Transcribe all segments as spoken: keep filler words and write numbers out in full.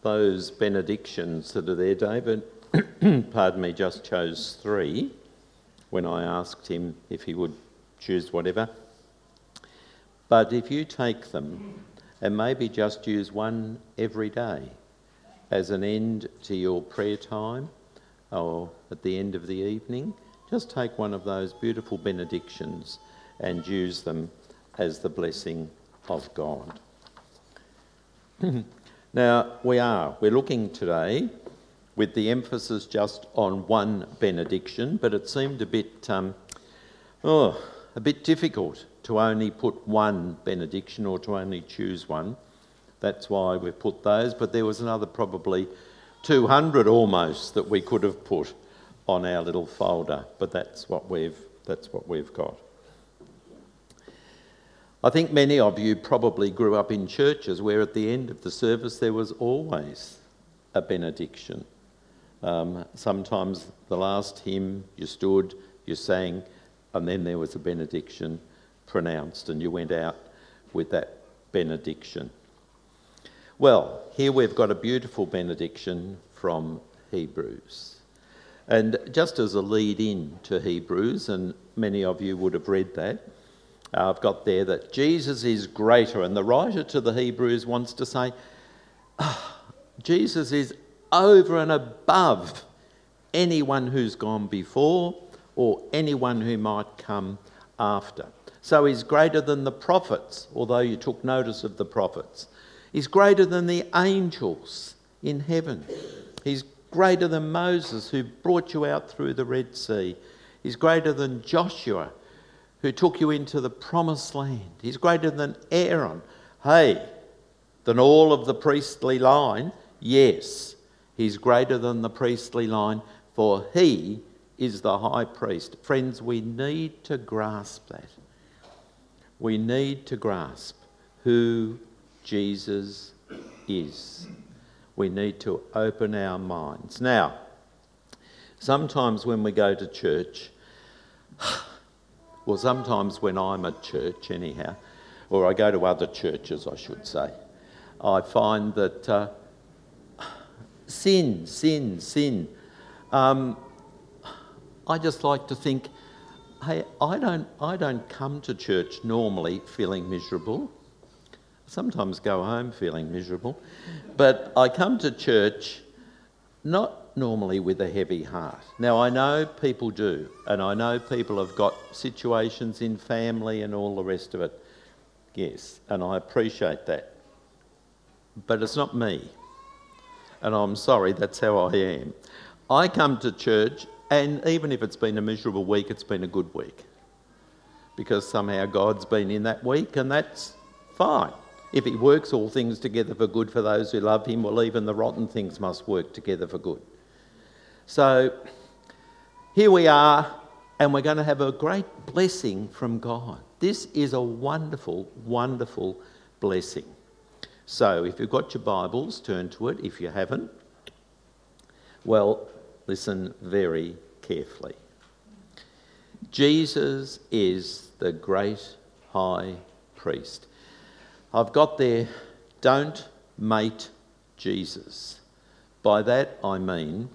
those benedictions that are there, David, pardon me, just chose three when I asked him if he would choose whatever. But if you take them and maybe just use one every day as an end to your prayer time or at the end of the evening, just take one of those beautiful benedictions and use them as the blessing of God. Now, we are, we're looking today with the emphasis just on one benediction, but it seemed a bit, um, oh, a bit difficult to only put one benediction or to only choose one. That's why we've put those, but there was another probably two hundred almost that we could have put on our little folder, but that's what we've, that's what we've got. I think many of you probably grew up in churches where at the end of the service there was always a benediction. Um, sometimes the last hymn you stood, you sang, and then there was a benediction pronounced and you went out with that benediction. Well, here we've got a beautiful benediction from Hebrews. And just as a lead in to Hebrews, and many of you would have read that, Uh, I've got there that Jesus is greater, and the writer to the Hebrews wants to say, oh, Jesus is over and above anyone who's gone before or anyone who might come after. So he's greater than the prophets, although you took notice of the prophets. He's greater than the angels in heaven. He's greater than Moses, who brought you out through the Red Sea. He's greater than Joshua, who took you into the promised land. He's greater than Aaron. Hey, than all of the priestly line? Yes, he's greater than the priestly line, for he is the high priest. Friends, we need to grasp that. We need to grasp who Jesus is. We need to open our minds. Now, sometimes when we go to church, well, sometimes when I'm at church anyhow, or I go to other churches, I should say, I find that uh, sin, sin, sin. Um, I just like to think, hey, I don't, I don't come to church normally feeling miserable. Sometimes go home feeling miserable. But I come to church not normally with a heavy heart. Now, I know people do, and I know people have got situations in family and all the rest of it. Yes, and I appreciate that. But it's not me. And I'm sorry, that's how I am. I come to church, and even if it's been a miserable week, it's been a good week. Because somehow God's been in that week, and that's fine. If he works all things together for good for those who love him, well, even the rotten things must work together for good. So here we are, and we're going to have a great blessing from God. This is a wonderful, wonderful blessing. So if you've got your Bibles, turn to it. If you haven't, well, listen very carefully. Jesus is the great high priest. I've got there, don't mate Jesus. By that I mean,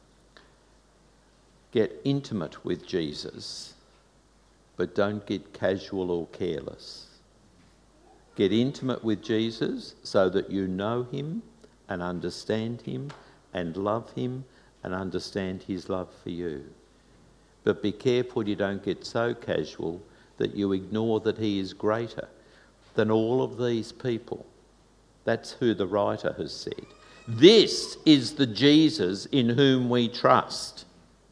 get intimate with Jesus, but don't get casual or careless. Get intimate with Jesus so that you know him and understand him and love him and understand his love for you. But be careful you don't get so casual that you ignore that he is greater than all of these people. That's who the writer has said. This is the Jesus in whom we trust.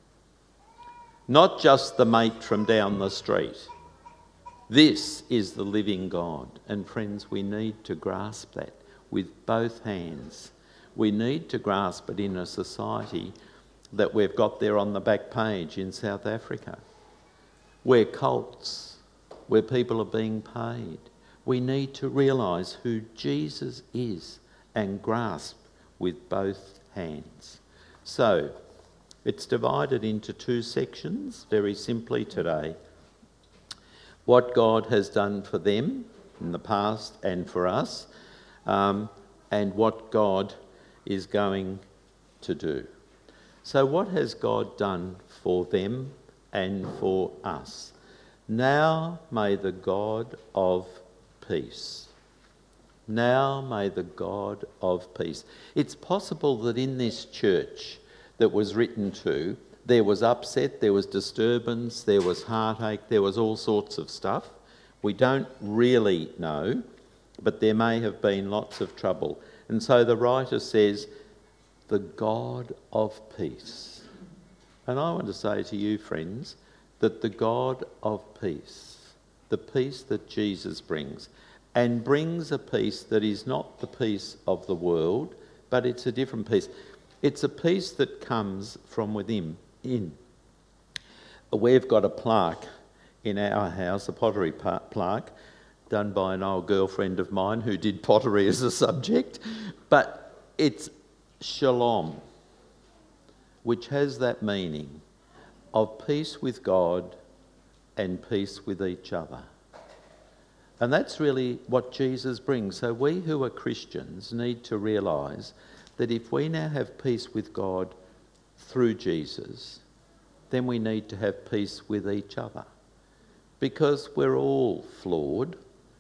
Not just the mate from down the street. This is the living God. And friends, we need to grasp that with both hands. We need to grasp it in a society that we've got there on the back page in South Africa, where cults, where people are being paid. We need to realise who Jesus is and grasp with both hands. So, it's divided into two sections, very simply today. What God has done for them in the past and for us, um, and what God is going to do. So what has God done for them and for us? Now may the God of peace. Now may the God of peace. It's possible that in this church that was written to, there was upset, there was disturbance, there was heartache, there was all sorts of stuff. We don't really know, but there may have been lots of trouble. And so the writer says, the God of peace. And I want to say to you, friends, that the God of peace, the peace that Jesus brings, and brings a peace that is not the peace of the world, but it's a different peace. It's a peace that comes from within. In. We've got a plaque in our house, a pottery plaque, done by an old girlfriend of mine who did pottery as a subject, but it's shalom, which has that meaning of peace with God and peace with each other. And that's really what Jesus brings. So we who are Christians need to realise that if we now have peace with God through Jesus, then we need to have peace with each other. Because we're all flawed.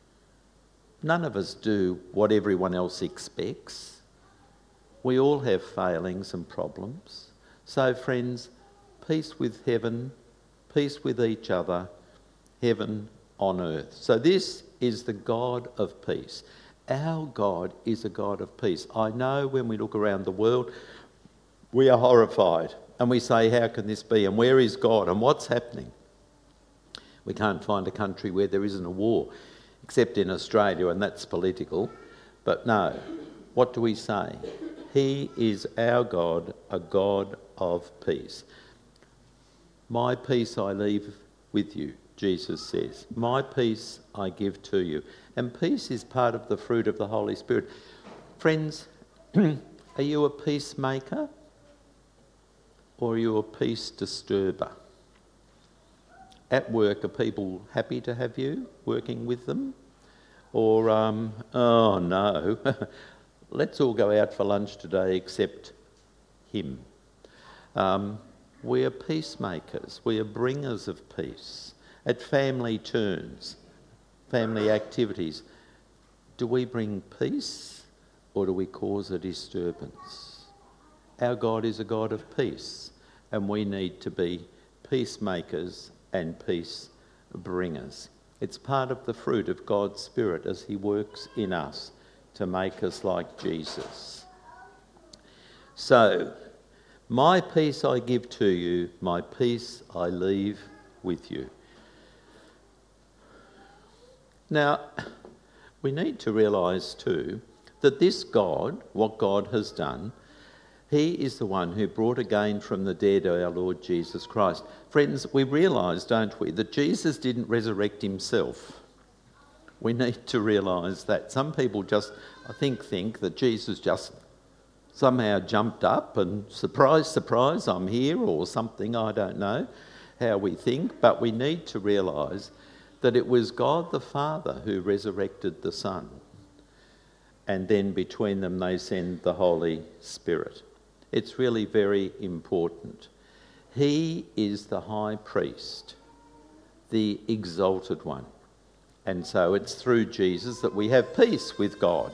None of us do what everyone else expects. We all have failings and problems. So friends, peace with heaven, peace with each other, heaven on earth. So this is the God of peace. Our God is a God of peace. I know when we look around the world, we are horrified and we say, how can this be? And where is God? And what's happening? We can't find a country where there isn't a war, except in Australia, and that's political. But no, what do we say? He is our God, a God of peace. My peace I leave with you, Jesus says. My peace I give to you. And peace is part of the fruit of the Holy Spirit. Friends, are you a peacemaker? Or are you a peace disturber? At work, are people happy to have you working with them? Or, um, oh no, let's all go out for lunch today except him. Um, we are peacemakers. We are bringers of peace. At family turns, family activities, do we bring peace or do we cause a disturbance? Our God is a God of peace, and we need to be peacemakers and peace bringers. It's part of the fruit of God's Spirit as he works in us to make us like Jesus. So, my peace I give to you, my peace I leave with you. Now, we need to realise too that this God, what God has done, he is the one who brought again from the dead our Lord Jesus Christ. Friends, we realise, don't we, that Jesus didn't resurrect himself. We need to realise that. Some people just, I think, think that Jesus just somehow jumped up and surprise, surprise, I'm here or something. I don't know how we think, but we need to realise that it was God the Father who resurrected the Son. And then between them they send the Holy Spirit. It's really very important. He is the high priest, the exalted one. And so it's through Jesus that we have peace with God.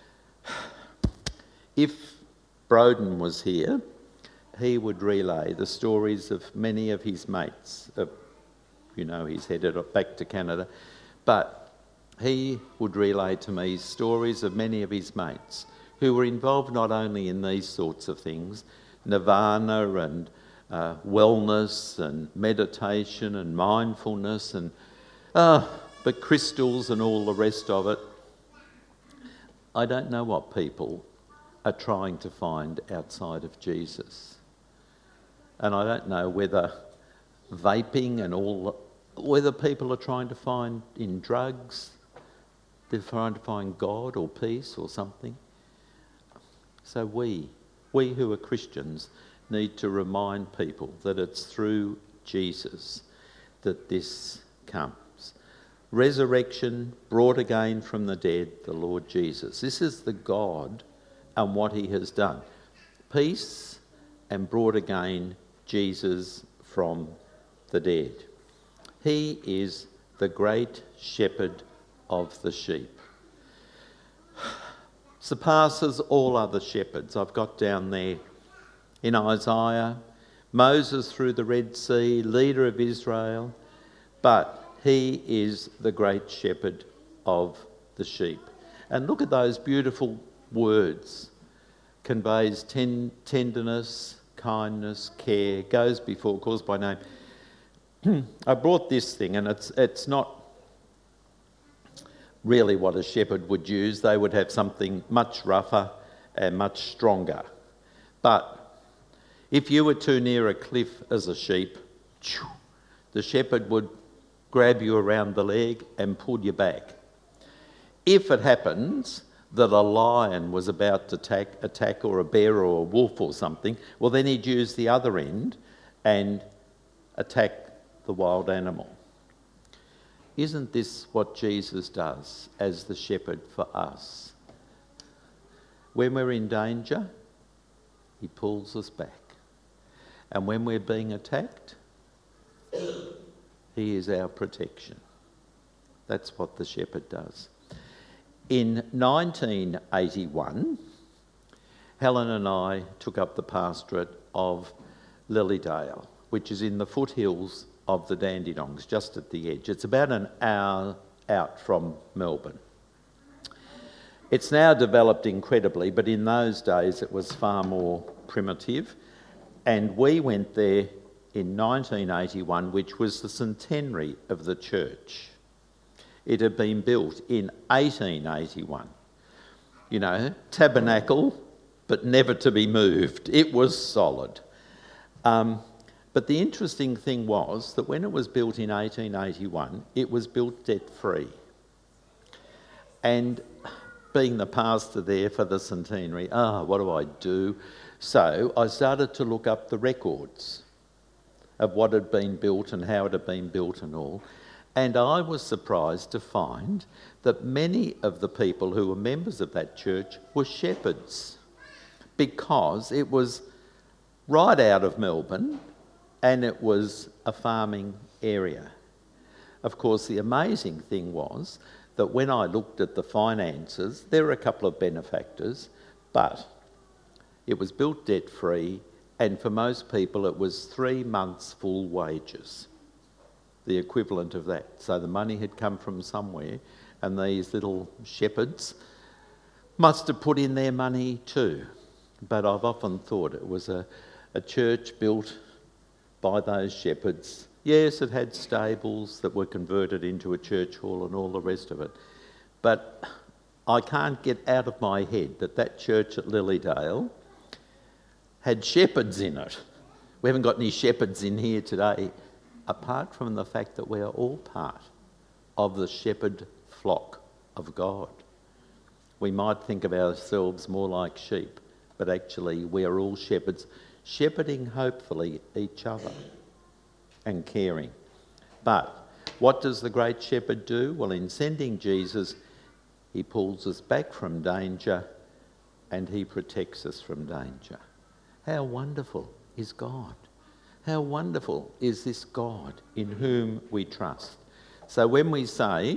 If Broden was here, he would relay the stories of many of his mates. Uh, you know, he's headed back to Canada. But he would relay to me stories of many of his mates who were involved not only in these sorts of things, nirvana and uh, wellness and meditation and mindfulness and uh, but crystals and all the rest of it. I don't know what people are trying to find outside of Jesus. And I don't know whether vaping and all, whether people are trying to find in drugs, they're trying to find God or peace or something. So we, we who are Christians, need to remind people that it's through Jesus that this comes. Resurrection, brought again from the dead, the Lord Jesus. This is the God and what he has done. Peace, and brought again Jesus from the dead. He is the great shepherd of the sheep. Surpasses all other shepherds. I've got down there in Isaiah, Moses through the Red Sea, leader of Israel, but he is the great shepherd of the sheep. And look at those beautiful words. Conveys ten- tenderness, kindness, care, goes before, calls by name. I brought this thing, and it's it's not really what a shepherd would use. They would have something much rougher and much stronger. But if you were too near a cliff as a sheep, the shepherd would grab you around the leg and pull you back. If it happens that a lion was about to attack, attack or a bear or a wolf or something, well, then he'd use the other end and attack the wild animal. Isn't this what Jesus does as the shepherd for us? When we're in danger, he pulls us back. And when we're being attacked, he is our protection. That's what the shepherd does. In nineteen eighty-one, Helen and I took up the pastorate of Lilydale, which is in the foothills of the Dandenongs, just at the edge. It's about an hour out from Melbourne. It's now developed incredibly, but in those days it was far more primitive. And we went there in nineteen eighty-one, which was the centenary of the church. It had been built in eighteen eighty-one. You know, tabernacle, but never to be moved. It was solid. Um, but the interesting thing was that when it was built in eighteen eighty-one, it was built debt-free. And being the pastor there for the centenary, ah, oh, what do I do? So I started to look up the records of what had been built and how it had been built and all. And I was surprised to find that many of the people who were members of that church were shepherds, because it was right out of Melbourne and it was a farming area. Of course, the amazing thing was that when I looked at the finances, there were a couple of benefactors, but it was built debt-free, and for most people it was three months' full wages, the equivalent of that. So the money had come from somewhere, and these little shepherds must have put in their money too. But I've often thought it was a, a church built by those shepherds. Yes, it had stables that were converted into a church hall and all the rest of it. But I can't get out of my head that that church at Lilydale had shepherds in it. We haven't got any shepherds in here today, apart from the fact that we are all part of the shepherd flock of God. We might think of ourselves more like sheep, but actually we are all shepherds, shepherding hopefully each other and caring. But what does the great shepherd do? Well, in sending Jesus, he pulls us back from danger and he protects us from danger. How wonderful is God? How wonderful is this God in whom we trust? So when we say,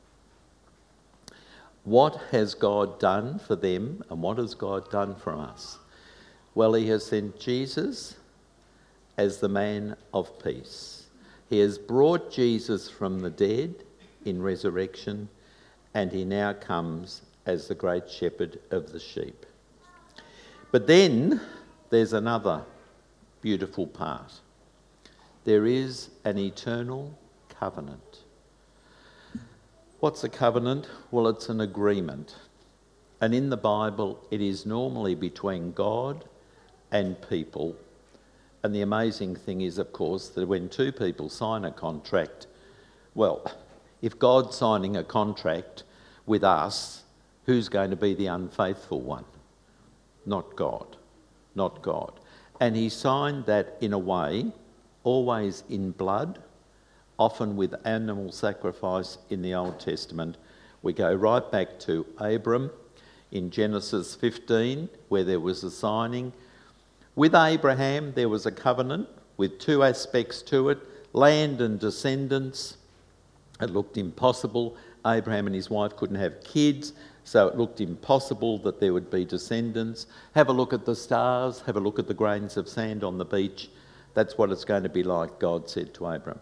what has God done for them and what has God done for us? Well, he has sent Jesus as the man of peace. He has brought Jesus from the dead in resurrection, and he now comes as the great shepherd of the sheep. But then there's another beautiful part. There is an eternal covenant. What's a covenant? Well, it's an agreement. And in the Bible, it is normally between God and people. And the amazing thing is, of course, that when two people sign a contract, well, if God's signing a contract with us, who's going to be the unfaithful one? Not God. Not God. And he signed that in a way, always in blood, often with animal sacrifice in the Old Testament. We go right back to Abram. in Genesis fifteen, where there was a signing. With Abraham, there was a covenant with two aspects to it, land and descendants. It looked impossible. Abraham and his wife couldn't have kids, so it looked impossible that there would be descendants. Have a look at the stars, have a look at the grains of sand on the beach. That's what it's going to be like, God said to Abraham.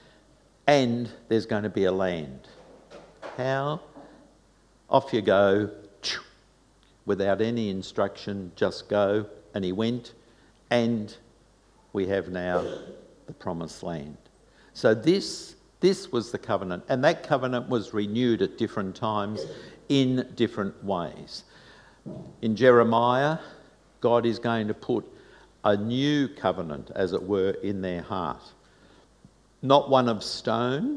And there's going to be a land. How? Off you go, without any instruction, just go. And he went, and we have now the promised land. So this, this was the covenant, and that covenant was renewed at different times in different ways. In Jeremiah, God is going to put a new covenant, as it were, in their heart. Not one of stone,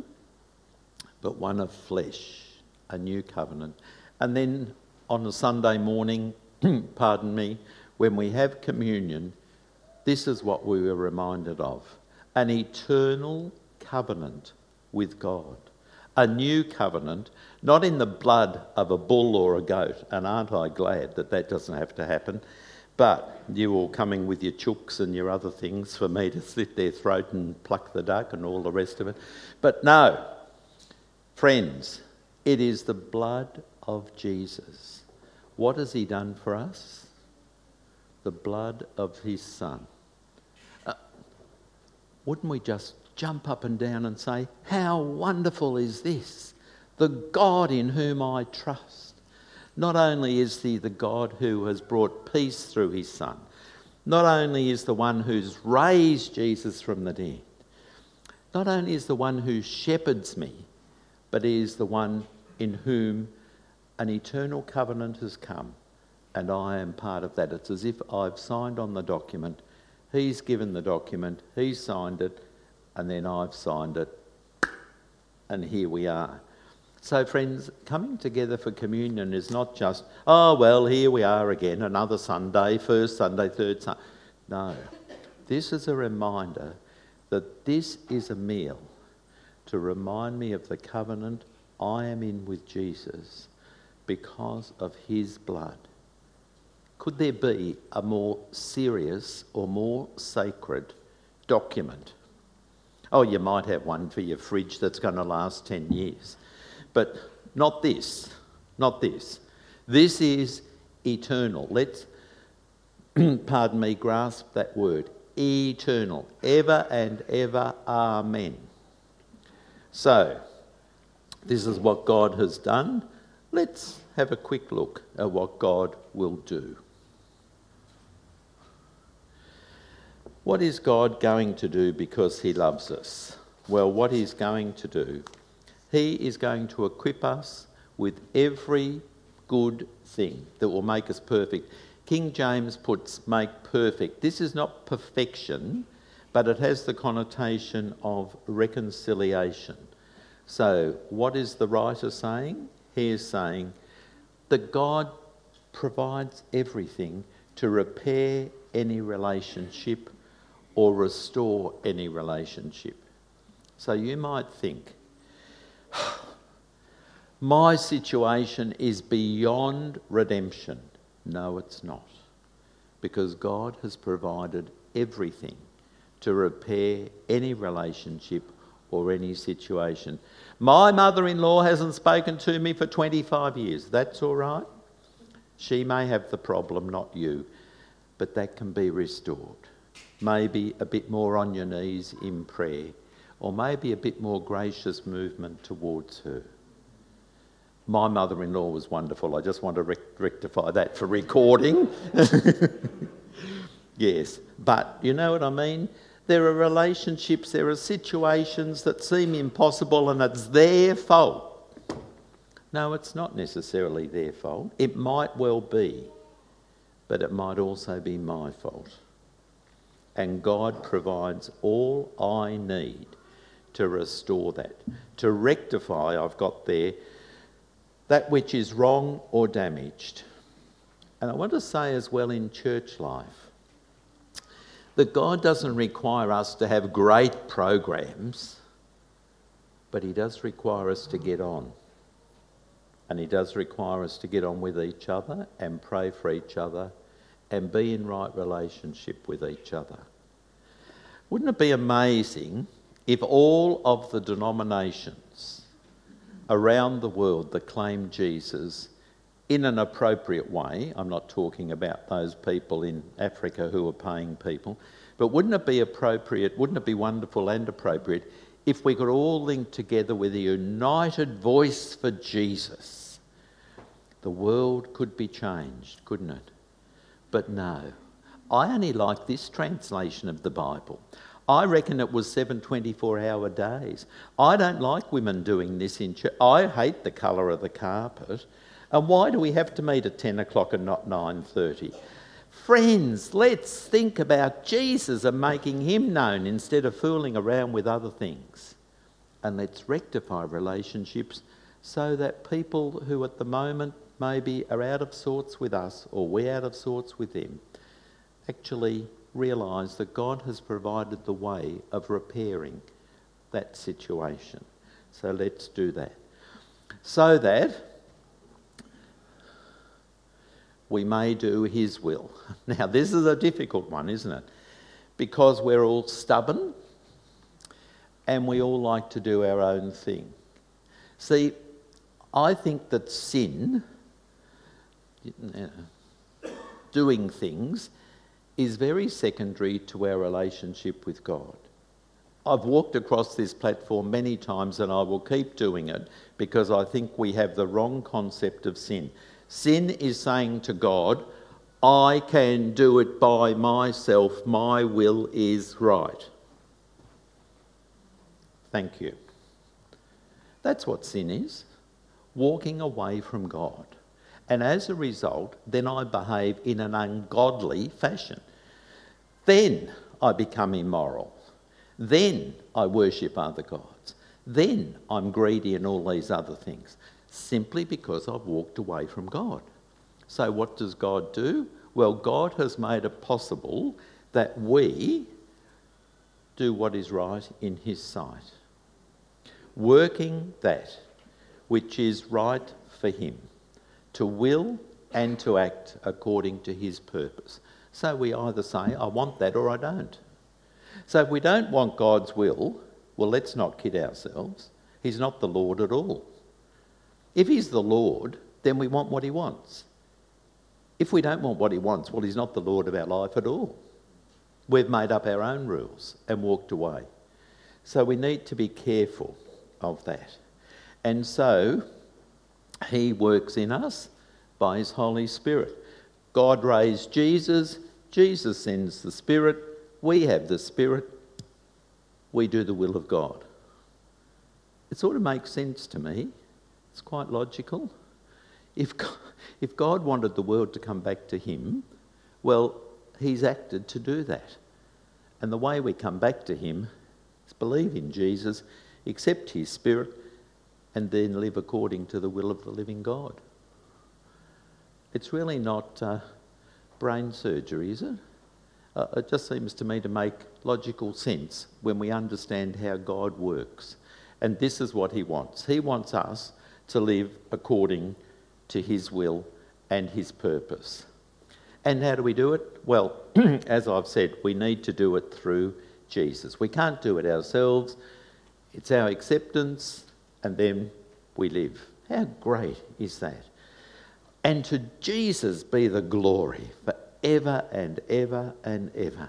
but one of flesh, a new covenant. And then on a Sunday morning, pardon me, when we have communion, this is what we were reminded of. An eternal covenant with God. A new covenant, not in the blood of a bull or a goat, and aren't I glad that that doesn't have to happen, but you all coming with your chooks and your other things for me to slit their throat and pluck the duck and all the rest of it. But no, friends, it is the blood of Jesus. What has he done for us? The blood of his Son. Uh, wouldn't we just jump up and down and say, how wonderful is this? The God in whom I trust. Not only is he the God who has brought peace through his Son, not only is the one who's raised Jesus from the dead, not only is the one who shepherds me, but he is the one in whom an eternal covenant has come, and I am part of that. It's as if I've signed on the document, he's given the document, he's signed it, and then I've signed it, and here we are. So friends, coming together for communion is not just, oh well, here we are again, another Sunday, first Sunday, third Sunday. No, this is a reminder that this is a meal to remind me of the covenant I am in with Jesus because of his blood. Could there be a more serious or more sacred document? Oh, you might have one for your fridge that's going to last ten years. But not this, not this. This is eternal. Let's, pardon me, grasp that word. Eternal. Ever and ever. Amen. So, this is what God has done. Let's have a quick look at what God will do. What is God going to do because he loves us? Well, what he's going to do, he is going to equip us with every good thing that will make us perfect. King James puts make perfect. This is not perfection, but it has the connotation of reconciliation. So what is the writer saying? He is saying that God provides everything to repair any relationship or restore any relationship. So you might think, my situation is beyond redemption. No, it's not. Because God has provided everything to repair any relationship or any situation. My mother-in-law hasn't spoken to me for twenty-five years. That's all right. She may have the problem, not you. But that can be restored. Maybe a bit more on your knees in prayer. Or maybe a bit more gracious movement towards her. My mother-in-law was wonderful. I just want to rec- rectify that for recording. Yes, but you know what I mean? There are relationships, there are situations that seem impossible and it's their fault. No, it's not necessarily their fault. It might well be, but it might also be my fault. And God provides all I need to restore that, to rectify, I've got there, that which is wrong or damaged. And I want to say as well in church life, that God doesn't require us to have great programs, but he does require us to get on. And he does require us to get on with each other and pray for each other and be in right relationship with each other. Wouldn't it be amazing if all of the denominations around the world that claim Jesus in an appropriate way, I'm not talking about those people in Africa who are paying people, but wouldn't it be appropriate, wouldn't it be wonderful and appropriate if we could all link together with a united voice for Jesus? The world could be changed, couldn't it? But no. I only like this translation of the Bible. I reckon it was seven twenty-four hour days. I don't like women doing this in church. I hate the colour of the carpet. And why do we have to meet at ten o'clock and not nine thirty? Friends, let's think about Jesus and making him known instead of fooling around with other things. And let's rectify relationships so that people who at the moment maybe are out of sorts with us or we're out of sorts with them actually realise that God has provided the way of repairing that situation. So let's do that. So that we may do his will. Now, this is a difficult one, isn't it? Because we're all stubborn and we all like to do our own thing. See, I think that sin, doing things, is very secondary to our relationship with God. I've walked across this platform many times and I will keep doing it because I think we have the wrong concept of sin. Sin is saying to God, I can do it by myself, my will is right. Thank you. That's what sin is, walking away from God. And as a result, then I behave in an ungodly fashion. Then I become immoral. Then I worship other gods. Then I'm greedy and all these other things, simply because I've walked away from God. So what does God do? Well, God has made it possible that we do what is right in his sight, working that which is right for him, to will and to act according to his purpose. So we either say, I want that or I don't. So if we don't want God's will, well, let's not kid ourselves. He's not the Lord at all. If he's the Lord, then we want what he wants. If we don't want what he wants, well, he's not the Lord of our life at all. We've made up our own rules and walked away. So we need to be careful of that. And so he works in us by his Holy Spirit. God raised Jesus. Jesus sends the Spirit. We have the Spirit. We do the will of God. It sort of makes sense to me. It's quite logical. If God, if God wanted the world to come back to him, well, he's acted to do that. And the way we come back to him is believe in Jesus, accept his Spirit, and then live according to the will of the living God. It's really not uh, brain surgery, is it? Uh, it just seems to me to make logical sense when we understand how God works. And this is what he wants. He wants us to live according to his will and his purpose. And how do we do it? Well, as I've said, we need to do it through Jesus. We can't do it ourselves. It's our acceptance, and then we live. How great is that? And to Jesus be the glory forever and ever and ever.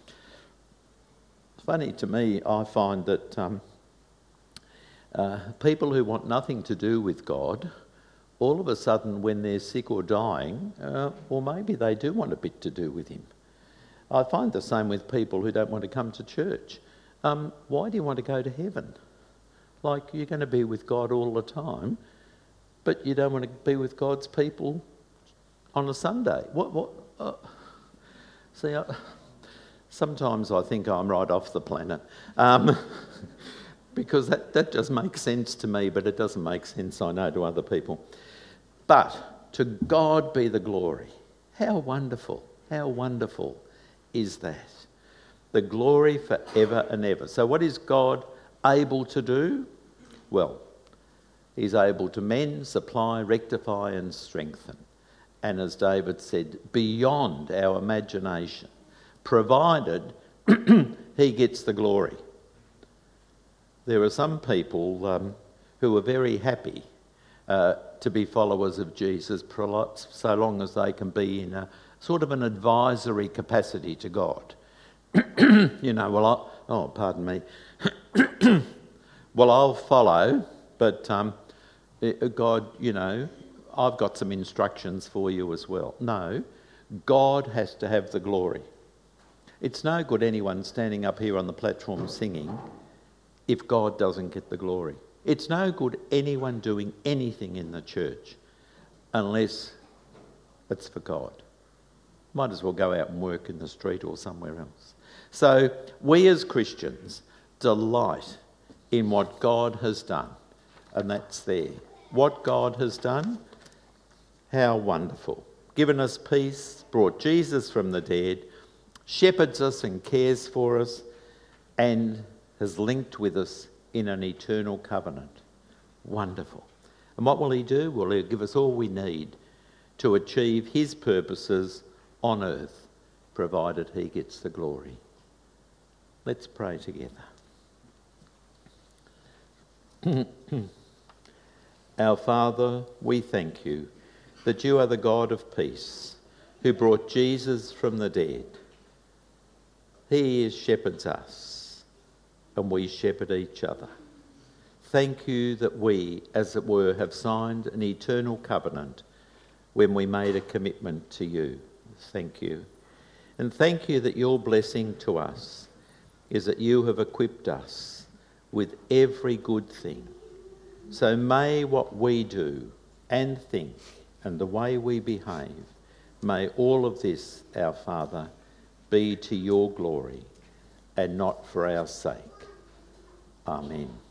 It's funny to me, I find that um, uh, people who want nothing to do with God, all of a sudden when they're sick or dying, uh, or maybe they do want a bit to do with him. I find the same with people who don't want to come to church. Um, why do you want to go to heaven? Like, you're going to be with God all the time, but you don't want to be with God's people on a Sunday. What? What? Uh, see, I, sometimes I think I'm right off the planet, um, because that, that just makes sense to me, but it doesn't make sense, I know, to other people. But to God be the glory. How wonderful, how wonderful is that? The glory forever and ever. So what is God able to do? Well, He's able to mend, supply, rectify and strengthen. And as David said, beyond our imagination, provided he gets the glory. There are some people um, who are very happy uh, to be followers of Jesus so long as they can be in a sort of an advisory capacity to God. You know, well, I, oh, pardon me. Well, I'll follow, but um, God, you know, I've got some instructions for you as well. No, God has to have the glory. It's no good anyone standing up here on the platform singing if God doesn't get the glory. It's no good anyone doing anything in the church unless it's for God. Might as well go out and work in the street or somewhere else. So we as Christians delight in what God has done, and that's there. What God has done, how wonderful. Given us peace, brought Jesus from the dead, shepherds us and cares for us, and has linked with us in an eternal covenant. Wonderful. And what will he do? Well, he'll give us all we need to achieve his purposes on earth, provided he gets the glory. Let's pray together. Our Father, we thank you that you are the God of peace, who brought Jesus from the dead. He shepherds us, and we shepherd each other. Thank you that we, as it were, have signed an eternal covenant when we made a commitment to you. Thank you. And thank you that your blessing to us is that you have equipped us with every good thing. So may what we do and think and the way we behave, may all of this, our Father, be to your glory and not for our sake. Amen.